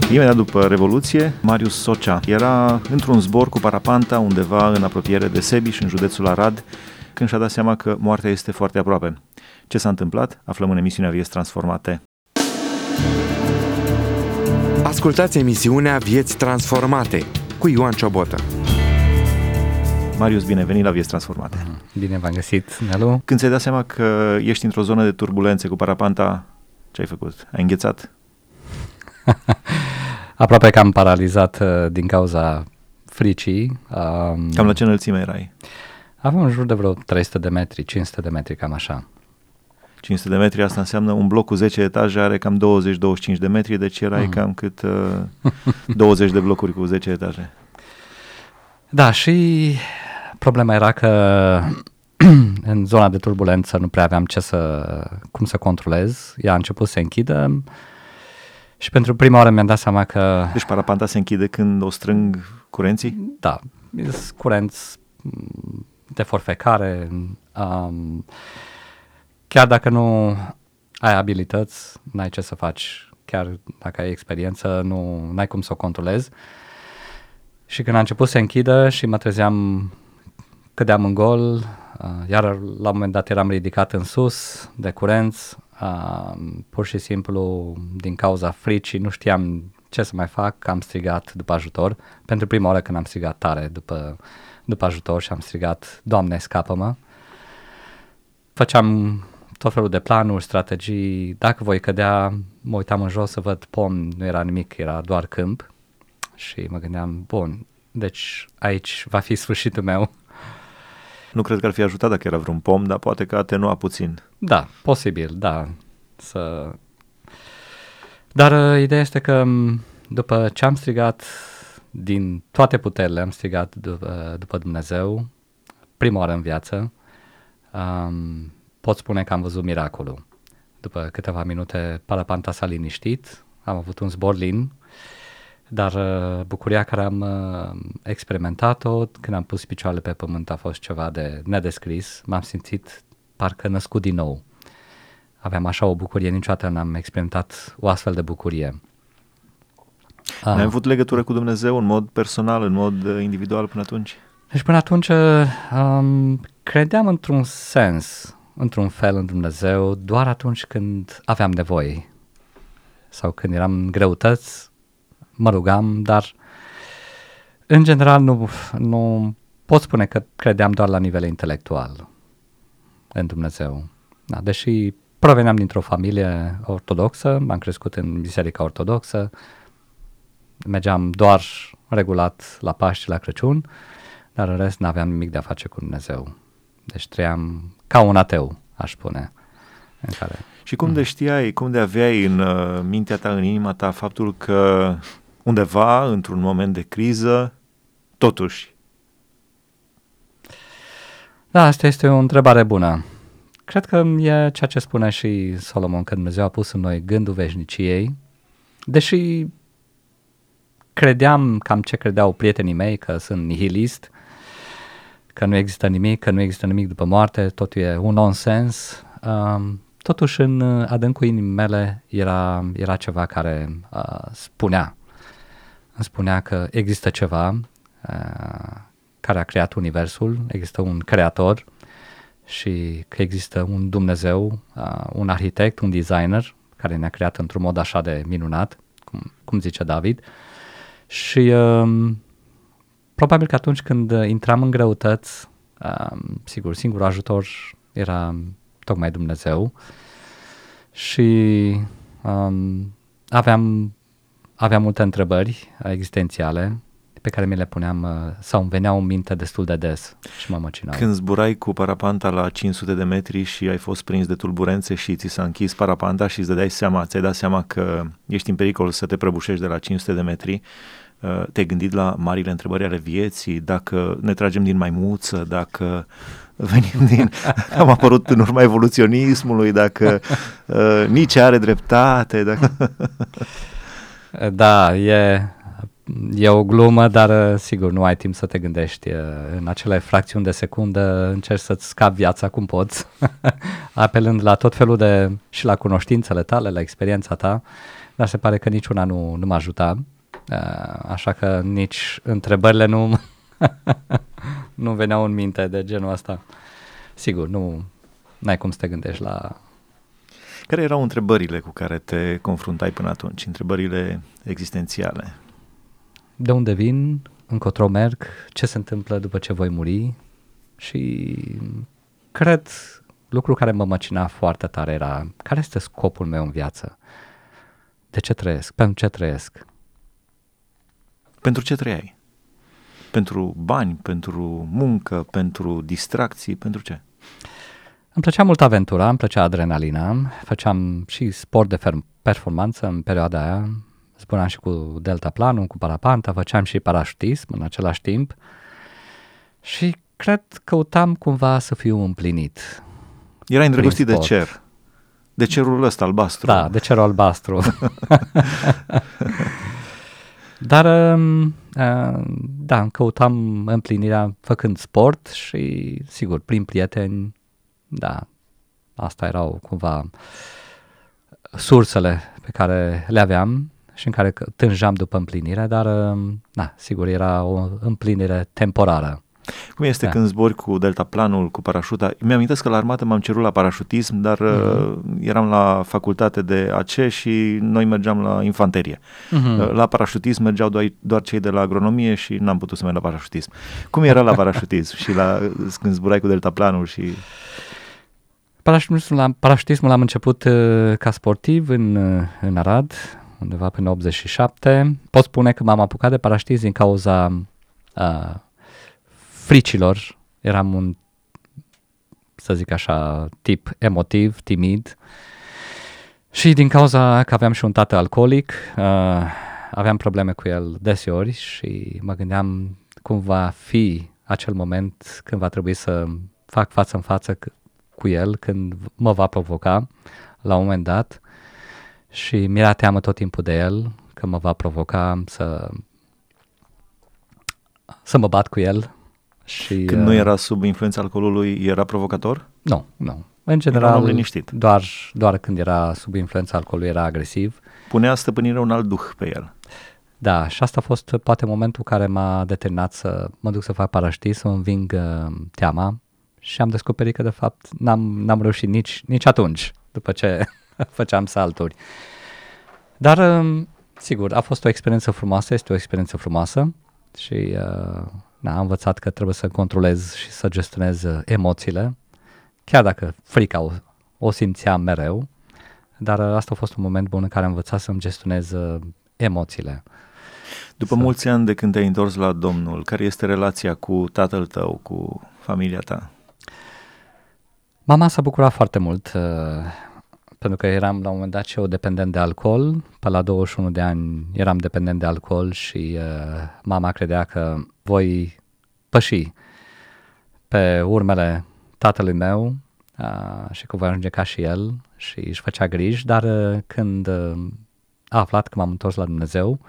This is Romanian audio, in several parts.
Imediat după Revoluție, Marius Socea era într-un zbor cu parapanta undeva în apropiere de Sebiș, în județul Arad, când și-a dat seama că moartea este foarte aproape. Ce s-a întâmplat? Aflăm în emisiunea Vieți Transformate. Ascultați emisiunea Vieți Transformate cu Ioan Ciobotă. Marius, bine venit la Vieți Transformate. Bine v-am găsit, Nelu. Când ți-ai dat seama că ești într-o zonă de turbulențe cu parapanta, ce ai făcut? Ai înghețat? Aproape că am paralizat din cauza fricii. Cam la ce înălțime erai? Aveam în jur de vreo 300 de metri, 500 de metri, cam așa. 500 de metri, asta înseamnă un bloc cu 10 etaje, are cam 20-25 de metri, deci erai cam cât 20 de blocuri cu 10 etaje. Da, și problema era că în zona de turbulență nu prea aveam cum să controlez. Ea a început să se închidă și pentru prima oară mi-am dat seama că... Deci parapanta se închide când o strâng curenții? Da, sunt curenți de forfecare. Chiar dacă nu ai abilități, n-ai ce să faci. Chiar dacă ai experiență, n-ai cum să o controlezi. Și când a început să se închidă și mă trezeam, cădeam în gol, iar la un moment dat eram ridicat în sus de curenți, pur și simplu din cauza fricii nu știam ce să mai fac, am strigat după ajutor. Pentru prima oară când am strigat tare după ajutor și am strigat, Doamne, scapă-mă. Făceam tot felul de planuri, strategii, dacă voi cădea, mă uitam în jos să văd pom, nu era nimic, era doar câmp. Și mă gândeam, bun, deci aici va fi sfârșitul meu. Nu cred că ar fi ajutat dacă era vreun pom, dar poate că atenua puțin. Da, posibil, da. Dar ideea este că după ce am strigat din toate puterile, am strigat după Dumnezeu, prima oară în viață, pot spune că am văzut miracolul. După câteva minute parapanta s-a liniștit, am avut un zbor lin, dar bucuria care am experimentat-o când am pus picioarele pe pământ a fost ceva de nedescris. M-am simțit parcă născut din nou. Aveam așa o bucurie, niciodată n-am experimentat o astfel de bucurie. Ai avut legătură cu Dumnezeu în mod personal, în mod individual până atunci? Deci până atunci credeam într-un sens, într-un fel în Dumnezeu, doar atunci când aveam nevoie sau când eram în greutăți, mă rugam, dar în general nu pot spune că credeam doar la nivel intelectual în Dumnezeu. Da, deși proveneam dintr-o familie ortodoxă, m-am crescut în biserica ortodoxă, mergeam doar regulat la Paști și la Crăciun, dar în rest n-aveam nimic de a face cu Dumnezeu. Deci trăiam ca un ateu, aș spune. În care... Și cum de știai, cum de aveai în mintea ta, în inima ta, faptul că undeva, într-un moment de criză, totuși? Da, asta este o întrebare bună. Cred că e ceea ce spune și Solomon, că Dumnezeu a pus în noi gândul veșniciei, deși credeam cam ce credeau prietenii mei, că sunt nihilist, că nu există nimic după moarte, totul e un nonsens. Totuși în adâncul inimii mele era ceva care îmi spunea că există ceva care a creat universul, există un creator și că există un Dumnezeu, un arhitect, un designer care ne-a creat într-un mod așa de minunat, cum zice David. Și probabil că atunci când intram în greutăți, sigur, singurul ajutor era tocmai Dumnezeu și aveam multe întrebări existențiale pe care mi le puneam sau îmi veneau în minte destul de des și mă măcinau. Când zburai cu parapanta la 500 de metri și ai fost prins de tulburențe și ți s-a închis parapanta și ți-ai dat seama că ești în pericol să te prăbușești de la 500 de metri, te-ai gândit la marile întrebări ale vieții, dacă ne tragem din maimuță, dacă am apărut în urma evoluționismului, dacă nici are dreptate. Dacă... Da, E o glumă, dar sigur nu ai timp să te gândești. În acele fracțiuni de secundă încerci să-ți scapi viața cum poți, apelând la tot felul și la cunoștințele tale, la experiența ta, dar se pare că niciuna nu mă ajuta, așa că nici întrebările nu veneau în minte de genul ăsta. Sigur, nu ai cum să te gândești la... Care erau întrebările cu care te confruntai până atunci? Întrebările existențiale? De unde vin? Încotro merg? Ce se întâmplă după ce voi muri? Și cred lucrul care mă măcina foarte tare era: care este scopul meu în viață? De ce trăiesc? Pentru ce trăiesc? Pentru ce trăiai? Pentru bani, pentru muncă, pentru distracții, pentru ce? Îmi plăcea mult aventura, îmi plăcea adrenalina, făceam și sport de performanță în perioada aia, zburam și cu deltaplanul, cu parapanta, făceam și parașutism în același timp și cred că căutam cumva să fiu împlinit. Erai îndrăgostit de cer, de cerul ăsta albastru. Da, de cerul albastru. Dar, da, căutam împlinirea făcând sport și, sigur, prin prieteni, da, asta erau cumva sursele pe care le aveam și în care tânjam după împlinire, dar, da, sigur, era o împlinire temporară. Cum este când zbori cu deltaplanul, cu parașuta? Mi-amintesc că la armată m-am cerut la parașutism, dar eram la facultate de AC și noi mergeam la infanterie. La parașutism mergeau doar cei de la agronomie și n-am putut să merg la parașutism. Cum era la parașutism și când zburai cu deltaplanul și... Parașutismul am început ca sportiv în Arad, undeva până 87. Pot spune că m-am apucat de parașutism din cauza fricilor. Eram un, să zic așa, tip emotiv, timid și din cauza că aveam și un tată alcoolic, aveam probleme cu el deseori și mă gândeam cum va fi acel moment când va trebui să fac față în față cu el, când mă va provoca la un moment dat și mi-era teamă tot timpul de el, că mă va provoca să mă bat cu el. Și, când nu era sub influența alcoolului, era provocator? Nu. În general, liniștit. Doar când era sub influența alcoolului era agresiv. Punea stăpânire un alt duh pe el. Da, și asta a fost poate momentul care m-a determinat să mă duc să fac parașutism, să înving teama și am descoperit că de fapt n-am reușit nici atunci, după ce făceam salturi. Dar, sigur, a fost o experiență frumoasă, este o experiență frumoasă și... am învățat că trebuie să controlez și să gestionez emoțiile, chiar dacă frica o simțeam mereu, dar asta a fost un moment bun în care am învățat să-mi gestionez emoțiile. După mulți ani de când te-ai întors la Domnul, care este relația cu tatăl tău, cu familia ta? Mama s-a bucurat foarte mult, pentru că eram la un moment dat și eu dependent de alcool. Pe la 21 de ani eram dependent de alcool și mama credea că voi păși pe urmele tatălui meu și că voi ajunge ca și el și își făcea griji, dar când a aflat că m-am întors la Dumnezeu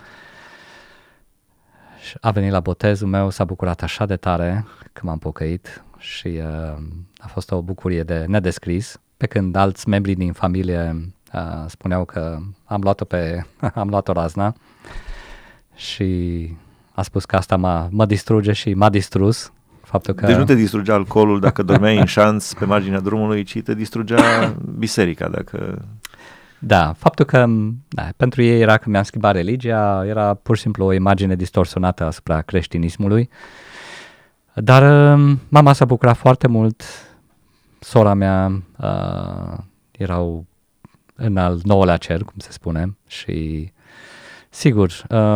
și a venit la botezul meu, s-a bucurat așa de tare că m-am pocăit și a fost o bucurie de nedescris, pe când alți membri din familie spuneau că am luat-o razna și a spus că asta mă distruge și m-a distrus. Faptul că... Deci nu te distrugea alcoolul dacă dormeai în șanț pe marginea drumului, ci te distrugea biserica dacă... Da, faptul că pentru ei era că mi-am schimbat religia, era pur și simplu o imagine distorsionată asupra creștinismului. Dar mama s-a bucurat foarte mult, sora mea erau în al 9-lea cer, cum se spune, și sigur,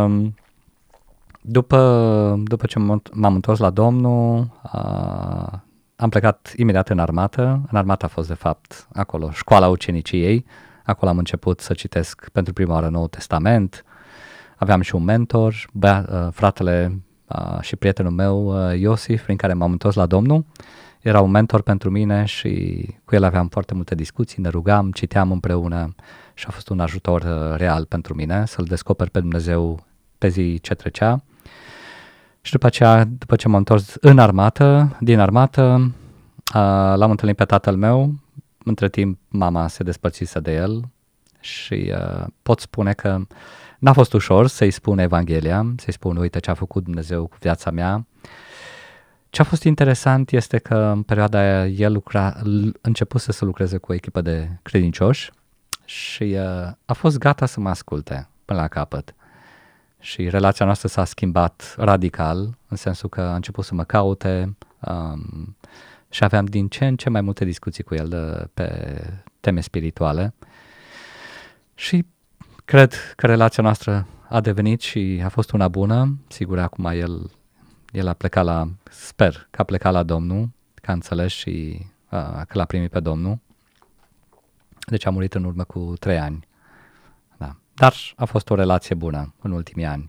după ce m-am întors la Domnul, am plecat imediat în armată. În armată a fost, de fapt, acolo școala uceniciei. Acolo am început să citesc pentru prima oară Noul Testament. Aveam și un mentor, fratele și prietenul meu, Iosif, prin care m-am întors la Domnul. Era un mentor pentru mine și cu el aveam foarte multe discuții, ne rugam, citeam împreună și a fost un ajutor real pentru mine să-L descoper pe Dumnezeu pe zi ce trecea. Și după ce m-am întors din armată, l-am întâlnit pe tatăl meu. Între timp mama se despărțise de el și pot spune că n-a fost ușor să-i spun Evanghelia, să-i spun uite ce a făcut Dumnezeu cu viața mea. Ce a fost interesant este că în perioada aia el începuse să lucreze cu o echipă de credincioși și a fost gata să mă asculte până la capăt. Și relația noastră s-a schimbat radical, în sensul că a început să mă caute și aveam din ce în ce mai multe discuții cu el pe teme spirituale. Și cred că relația noastră a devenit și a fost una bună. Sigur, acum el a plecat sper că a plecat la Domnul, că a înțeles și că l-a primit pe Domnul. Deci a murit în urmă cu 3 ani. Da. Dar a fost o relație bună în ultimii ani.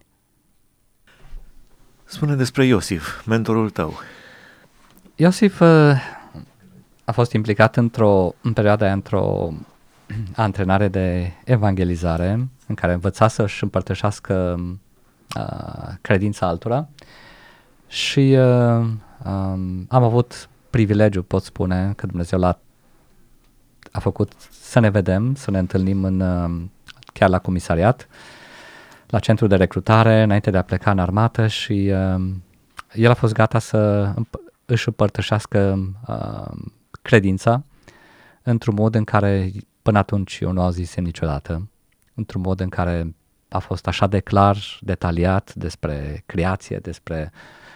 Spune despre Iosif, mentorul tău. Iosif a fost implicat în perioada aia într-o antrenare de evangelizare în care învăța să-și împărtășească credința altora și am avut privilegiu, pot spune, că Dumnezeu a făcut să ne vedem, să ne întâlnim chiar la comisariat, la centru de recrutare, înainte de a pleca în armată și el a fost gata să își împărtășească credința într-un mod în care până atunci eu nu auzisem niciodată, într-un mod în care a fost așa de clar, detaliat despre creație, despre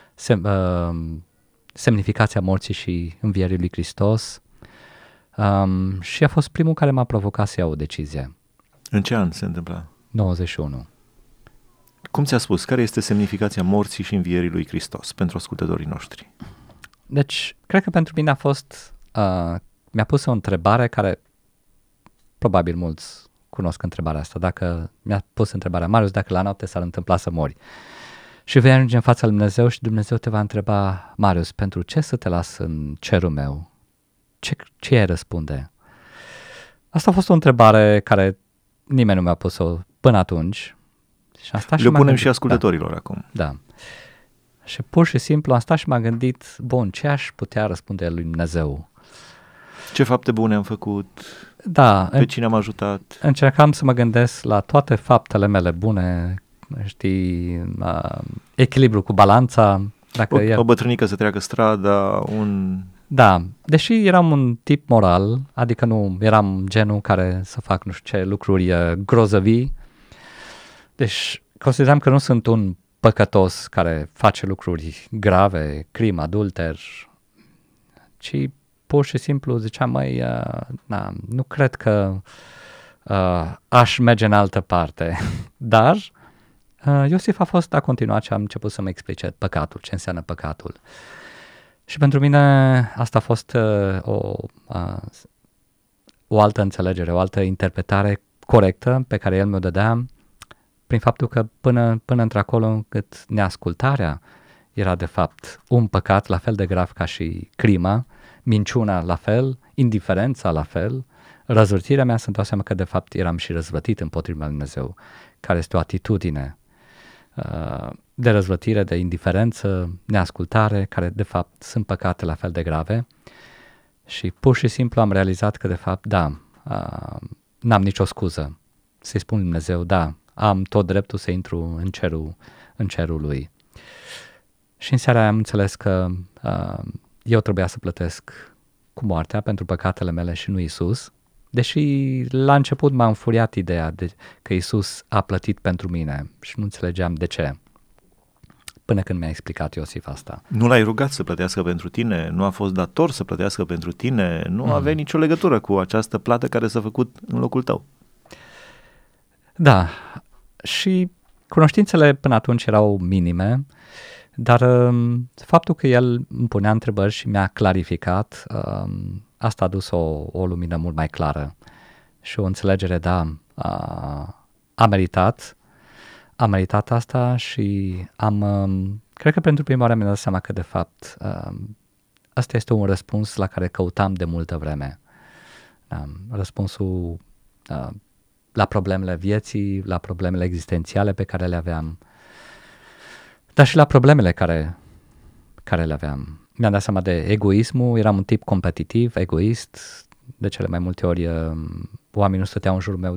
semnificația morții și învierii lui Hristos și a fost primul care m-a provocat să iau o decizie. În ce an se întâmpla? 91. Cum ți-a spus? Care este semnificația morții și învierii lui Hristos pentru ascultătorii noștri? Deci, cred că pentru mine a fost, mi-a pus o întrebare care probabil mulți cunosc întrebarea asta. Dacă mi-a pus întrebarea, Marius, dacă la noapte s-ar întâmpla să mori și vei ajunge în fața lui Dumnezeu și Dumnezeu te va întreba, Marius, pentru ce să te las în cerul meu? Ce ai răspunde? Asta a fost o întrebare care nimeni nu mi-a pus-o până atunci. Și am stat Le punem și ascultătorilor acum. Da. Și pur și simplu am stat și m-am gândit, bun, ce aș putea răspunde lui Dumnezeu? Ce fapte bune am făcut? Da. Pe cine am ajutat? Încercam să mă gândesc la toate faptele mele bune, știi, echilibru cu balanța. Dacă o bătrânică să treacă strada, Da, deși eram un tip moral, adică nu eram genul care să fac nu știu ce lucruri grozăvii, deci consideram că nu sunt un păcătos care face lucruri grave, crimă, adulter, ci pur și simplu ziceam, nu cred că aș merge în altă parte, dar Iosif a continuat și am început să mă explice păcatul, ce înseamnă păcatul. Și pentru mine asta a fost o altă înțelegere, o altă interpretare corectă pe care el mi-o dădea, prin faptul că până într-acolo încât neascultarea era de fapt un păcat la fel de grav ca și crima, minciuna la fel, indiferența la fel, răzvrătirea mea să-mi dau seama că de fapt eram și răzvrătit împotriva lui Dumnezeu, care este o atitudine de răzvrătire, de indiferență, neascultare, care de fapt sunt păcate la fel de grave și pur și simplu am realizat că de fapt, n-am nicio scuză să-i spun lui Dumnezeu, am tot dreptul să intru în cerul lui. Și în seara aia am înțeles că eu trebuia să plătesc cu moartea pentru păcatele mele și nu Iisus, deși la început m-a înfuriat ideea că Iisus a plătit pentru mine și nu înțelegeam de ce. Până când mi-a explicat Iosif asta. Nu l-ai rugat să plătească pentru tine, nu a fost dator să plătească pentru tine, nu avea nicio legătură cu această plată care s-a făcut în locul tău. Da, și cunoștințele până atunci erau minime, dar faptul că el îmi punea întrebări și mi-a clarificat, asta a dus o lumină mult mai clară și o înțelegere, a meritat asta și cred că pentru prima oară mi-am dat seama că de fapt asta este un răspuns la care căutam de multă vreme. Răspunsul la problemele vieții, la problemele existențiale pe care le aveam dar și la problemele care le aveam. Mi-am dat seama de egoismul, eram un tip competitiv, egoist, de cele mai multe ori oamenii nu stăteau în jurul meu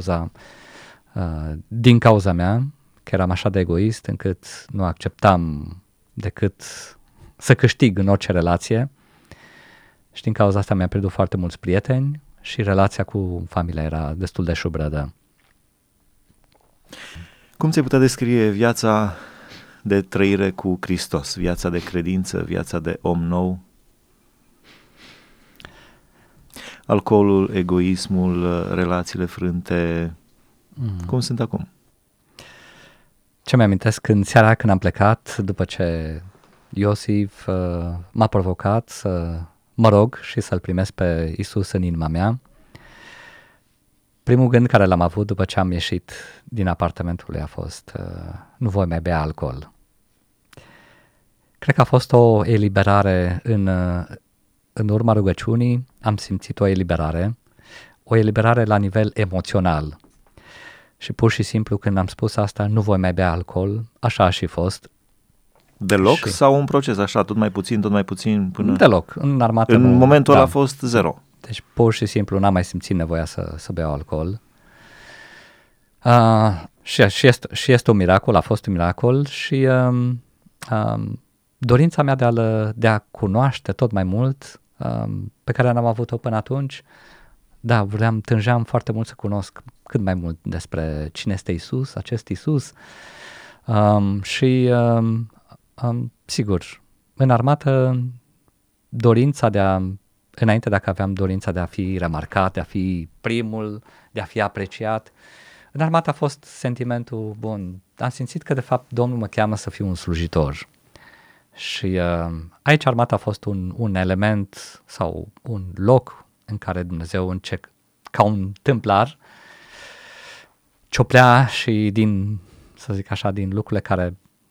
din cauza mea, că eram așa de egoist încât nu acceptam decât să câștig în orice relație și din cauza asta mi-am pierdut foarte mulți prieteni și relația cu familia era destul de șubredă. Cum ți-ai putea descrie viața de trăire cu Hristos, viața de credință, viața de om nou? Alcoolul, egoismul, relațiile frânte, cum sunt acum? Ce mi-amintesc când seara când am plecat, după ce Iosif m-a provocat să mă rog și să-L primesc pe Iisus în inima mea, primul gând care l-am avut după ce am ieșit din apartamentul lui a fost nu voi mai bea alcool. Cred că a fost o eliberare în urma rugăciunii, am simțit o eliberare la nivel emoțional. Și pur și simplu când am spus asta, nu voi mai bea alcool, așa a și fost. Deloc sau un proces așa, tot mai puțin până... Deloc, în armată în momentul ăla a fost zero. Deci pur și simplu n-am mai simțit nevoia să beau alcool. Și este un miracol, a fost un miracol și dorința mea de a cunoaște tot mai mult, pe care n-am avut-o până atunci, da, tângeam foarte mult să cunosc cât mai mult despre cine este Iisus, acest Iisus. Sigur, în armată, înainte dacă aveam dorința de a fi remarcat, de a fi primul, de a fi apreciat, în armată a fost sentimentul bun. Am simțit că de fapt Domnul mă cheamă să fiu un slujitor. Și aici armata a fost un element sau un loc în care Dumnezeu ca un tâmplar cioplea și din lucrurile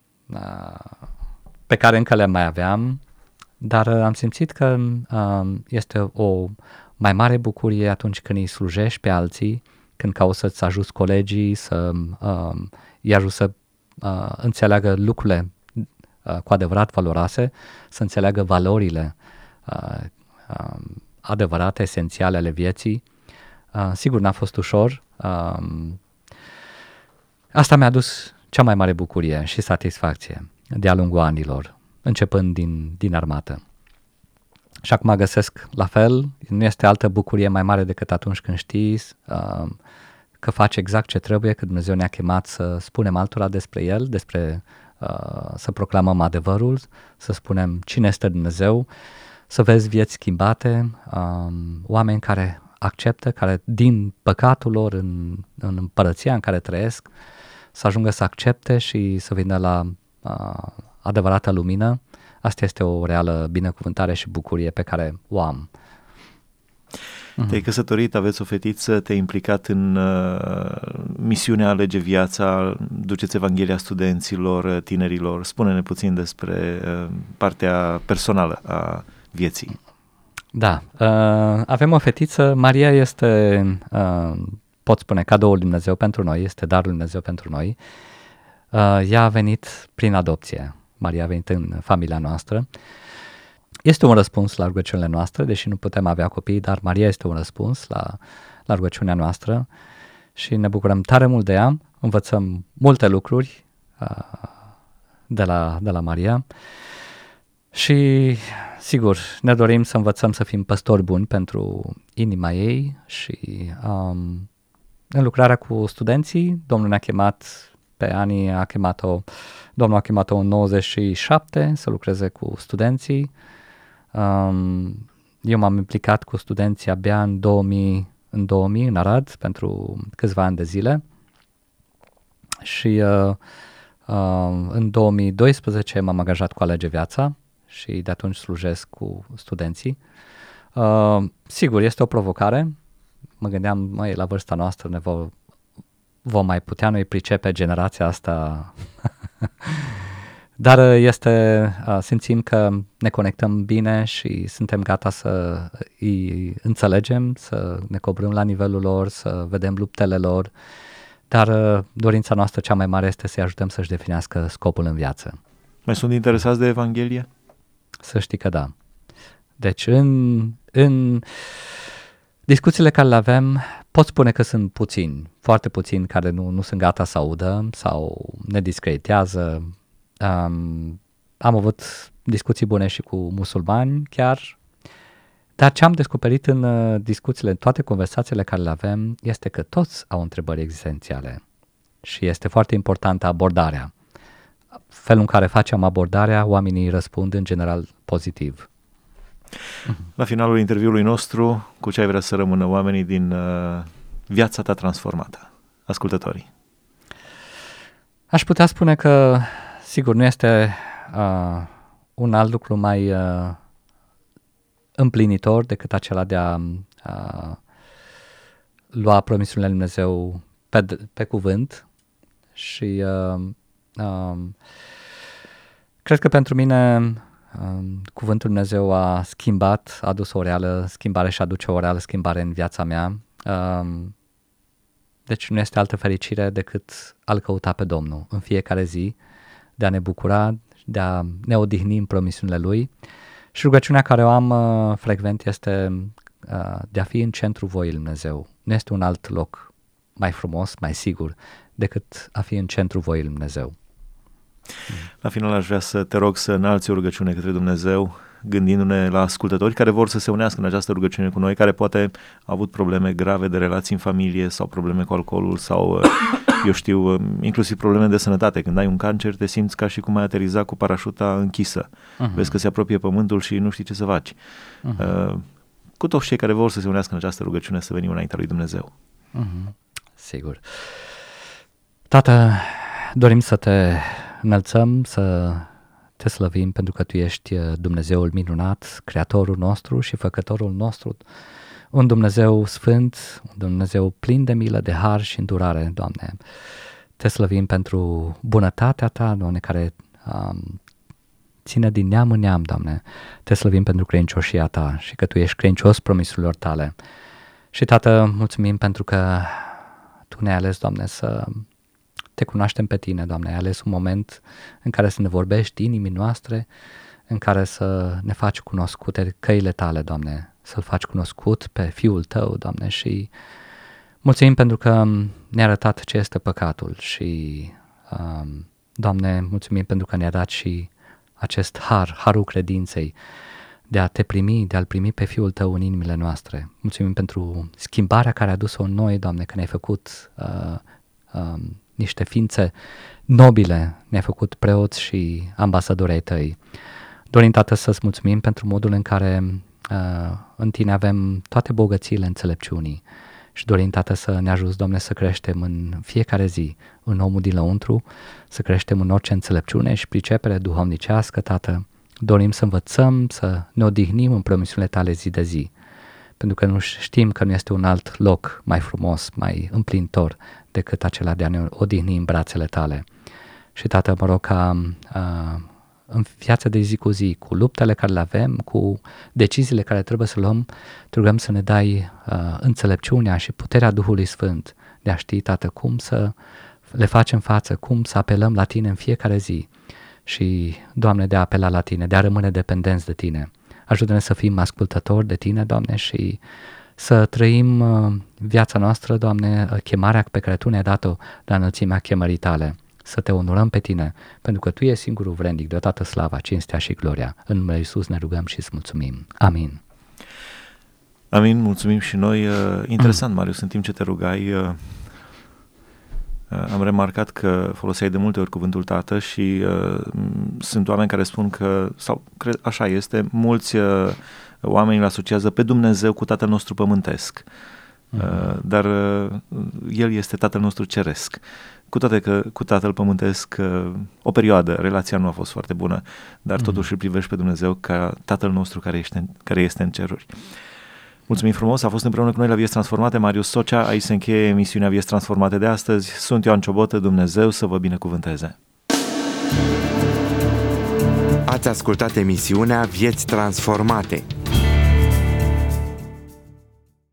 pe care încă le mai aveam, dar am simțit că este o mai mare bucurie atunci când îi slujești pe alții, când cauți să-ți ajuți colegii, să îi ajuți să înțeleagă lucrurile cu adevărat valoroase, să înțeleagă valorile adevărate, esențiale ale vieții. Sigur, n-a fost ușor. Asta mi-a adus cea mai mare bucurie și satisfacție de-a lungul anilor, începând din armată. Și acum găsesc la fel, nu este altă bucurie mai mare decât atunci când știi că faci exact ce trebuie, că Dumnezeu ne-a chemat să spunem altora despre El, să proclamăm adevărul, să spunem cine este Dumnezeu, să vezi vieți schimbate, oameni care acceptă, care din păcatul lor în împărăția în care trăiesc, să ajungă să accepte și să vină la adevărată lumină. Asta este o reală binecuvântare și bucurie pe care o am. Te-ai căsătorit, aveți o fetiță, te-ai implicat în misiunea Alege Viața, duceți Evanghelia studenților, tinerilor. Spune-ne puțin despre partea personală a vieții. Da, avem o fetiță, Maria este, pot spune, cadoul lui Dumnezeu pentru noi, este darul lui Dumnezeu pentru noi. Ea a venit prin adopție, Maria a venit în familia noastră. Este un răspuns la rugăciunile noastre, deși nu putem avea copii, dar Maria este un răspuns la rugăciunea noastră și ne bucurăm tare mult de ea, învățăm multe lucruri de la Maria și, sigur, ne dorim să învățăm să fim păstori buni pentru inima ei și în lucrarea cu studenții, Domnul ne-a chemat pe Ani, Domnul a chemat-o în 97 să lucreze cu studenții. Eu m-am implicat cu studenții abia în 2000 în Arad pentru câțiva ani de zile și în 2012 m-am angajat cu Alege Viața și de atunci slujesc cu studenții. Sigur, este o provocare. Mă gândeam, la vârsta noastră vom mai putea noi pricepe generația asta dar simțim că ne conectăm bine și suntem gata să îi înțelegem, să ne coborâm la nivelul lor, să vedem luptele lor, dar dorința noastră cea mai mare este să-i ajutăm să-și definească scopul în viață. Mai sunt interesați de Evanghelie? Să știi că da. Deci în discuțiile care le avem, pot spune că sunt puțini, foarte puțini care nu sunt gata să audă sau ne discreditează. Am avut discuții bune și cu musulmani chiar, dar ce am descoperit în discuțiile, în toate conversațiile care le avem, este că toți au întrebări existențiale și este foarte importantă abordarea. Felul în care facem abordarea, oamenii răspund în general pozitiv. La finalul interviului nostru, cu ce ai vrea să rămână oamenii din viața ta transformată, ascultătorii? Aș putea spune că, sigur, nu este un alt lucru mai împlinitor decât acela de a lua promisiunile lui Dumnezeu pe cuvânt și cred că pentru mine cuvântul Dumnezeu a schimbat, a adus o reală schimbare și aduce o reală schimbare în viața mea. Deci nu este altă fericire decât a-L căuta pe Domnul în fiecare zi, de a ne bucura, de a ne odihni în promisiunile Lui. Și rugăciunea care o am frecvent este de a fi în centrul voii lui Dumnezeu. Nu este un alt loc mai frumos, mai sigur, decât a fi în centrul voii lui Dumnezeu. La final aș vrea să te rog să înalți o rugăciune către Dumnezeu, gândindu-ne la ascultători care vor să se unească în această rugăciune cu noi, care poate au avut probleme grave de relații în familie sau probleme cu alcoolul sau, eu știu, inclusiv probleme de sănătate. Când ai un cancer, te simți ca și cum ai ateriza cu parașuta închisă. Vezi că se apropie pământul și nu știi ce să faci. Cu toți cei care vor să se unească în această rugăciune, să venim înaintea lui Dumnezeu. Sigur. Tată, dorim să te înălțăm, să te slăvim pentru că Tu ești Dumnezeul minunat, Creatorul nostru și Făcătorul nostru, un Dumnezeu sfânt, un Dumnezeu plin de milă, de har și îndurare, Doamne. Te slăvim pentru bunătatea Ta, Doamne, care ține din neam în neam, Doamne. Te slăvim pentru credincioșia Ta și că Tu ești credincios promisurilor Tale. Și, Tată, mulțumim pentru că Tu ne-ai ales, Doamne, să te cunoaștem pe Tine, Doamne. Ai ales un moment în care să ne vorbești inimii noastre, în care să ne faci cunoscute căile Tale, Doamne, să-L faci cunoscut pe Fiul Tău, Doamne, și mulțumim pentru că ne-ai arătat ce este păcatul și, Doamne, mulțumim pentru că ne-ai dat și acest harul credinței, de a Te primi, de a-L primi pe Fiul Tău în inimile noastre. Mulțumim pentru schimbarea care a adus-o în noi, Doamne, că ne-ai făcut niște ființe nobile, ne-ai făcut preoți și ambasadori ai Tăi. Dorim, Tată, să-ți mulțumim pentru modul în care în Tine avem toate bogățiile înțelepciunii și dorim, Tată, să ne ajuți, Doamne, să creștem în fiecare zi în omul din lăuntru, să creștem în orice înțelepciune și pricepere duhovnicească, Tată. Dorim să învățăm, să ne odihnim în promisiunile Tale zi de zi, pentru că nu știm că nu este un alt loc mai frumos, mai împlintor decât acela de a ne odihni în brațele Tale. Și, Tată, mă rog ca în viața de zi cu zi, cu luptele care le avem, cu deciziile care trebuie să luăm, te rugăm să ne dai înțelepciunea și puterea Duhului Sfânt de a ști, Tată, cum să le facem față, cum să apelăm la Tine în fiecare zi și, Doamne, de a apela la Tine, de a rămâne dependenți de Tine. Ajută-ne să fim ascultători de Tine, Doamne, și să trăim viața noastră, Doamne, chemarea pe care Tu ne-ai dat-o la înălțimea chemării Tale, să Te onorăm pe Tine, pentru că Tu ești singurul vrednic de toată slava, cinstea și gloria. În numele Iisus ne rugăm și îți mulțumim. Amin. Amin, mulțumim și noi. Interesant, Marius, în timp ce te rugai, am remarcat că foloseai de multe ori cuvântul Tată și sunt oameni care spun că, sau cred, așa este, mulți oameni îl asociază pe Dumnezeu cu Tatăl nostru pământesc, dar El este Tatăl nostru ceresc. Cu toate că cu Tatăl pământesc o perioadă relația nu a fost foarte bună, dar totuși îl privești pe Dumnezeu ca Tatăl nostru care este în ceruri. Mulțumim frumos, a fost împreună cu noi la Vieți Transformate Marius Socea. Aici se încheie emisiunea Vieți Transformate de astăzi. Sunt Ioan Ciobotă, Dumnezeu să vă binecuvânteze. Ați ascultat emisiunea Vieți Transformate,